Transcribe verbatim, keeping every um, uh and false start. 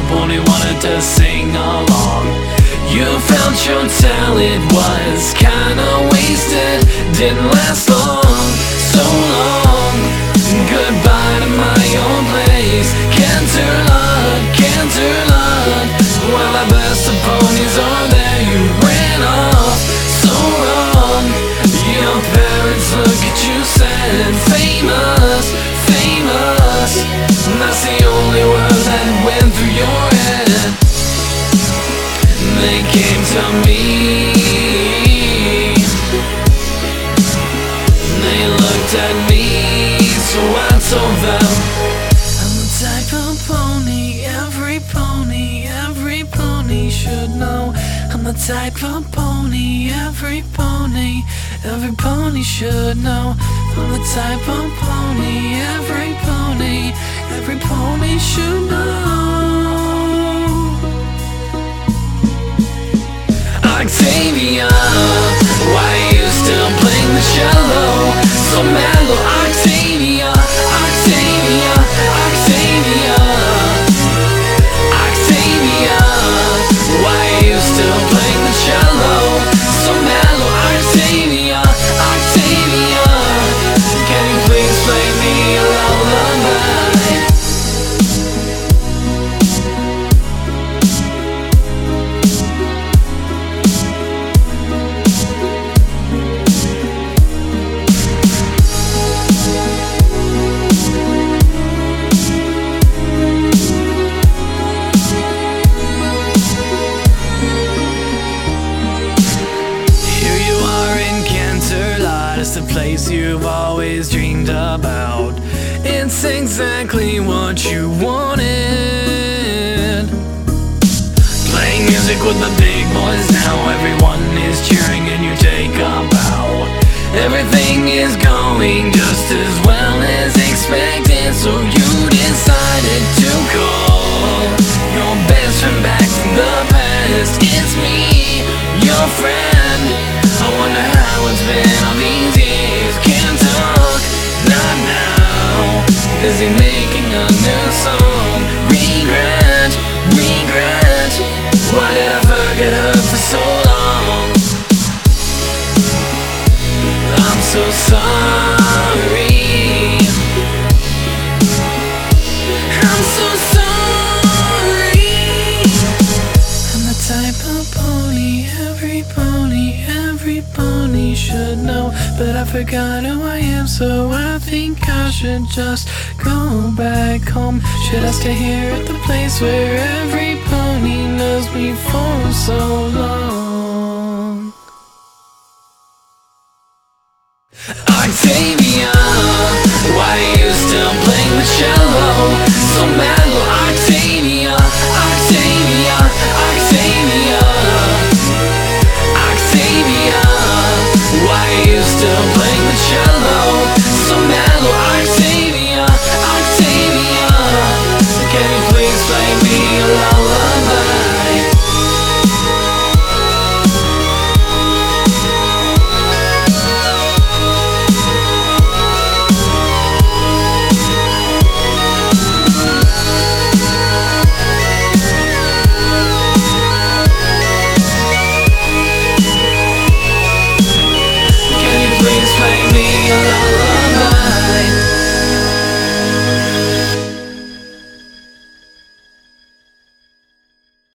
only wanted to sing along. You felt your talent was kinda wasted, didn't last long, so long. Goodbye to my own place, Canter Lod, Canter Lod. Well, the best of ponies are there, you ran off so wrong. Your parents look at you sad, famous, famous. That's the only word that went through your head. They came to me, they looked at me, so I told them I'm the type of pony every pony, every pony should know. I'm the type of pony every pony, every pony should know. I'm the type of pony every pony, every pony should know. Octavia, why are you still playing the cello? So mellow, Octavia, Octavia, Octavia, Octavia, why are you still playing the cello? So mellow, Octavia, Octavia, can you please play me a lullaby? It's the place you've always dreamed about. It's exactly what you wanted. Playing music with the big boys now, everyone is cheering and you take a bow. Everything is going just as well as expected, so you decided to call your best friend back from the past. It's me, your friend. I wonder how it's been all these years. Can't talk, not now. Busy making a new song. Regret, regret. Why did I forget her for so long? I'm so sorry. I'm so sorry. I'm the type of pony every pony, every pony should know, but I forgot who I am, so I think I should just go back home. Should I stay here at the place where every pony knows me for so long? Octavia, why are you still playing the cello? So mellow,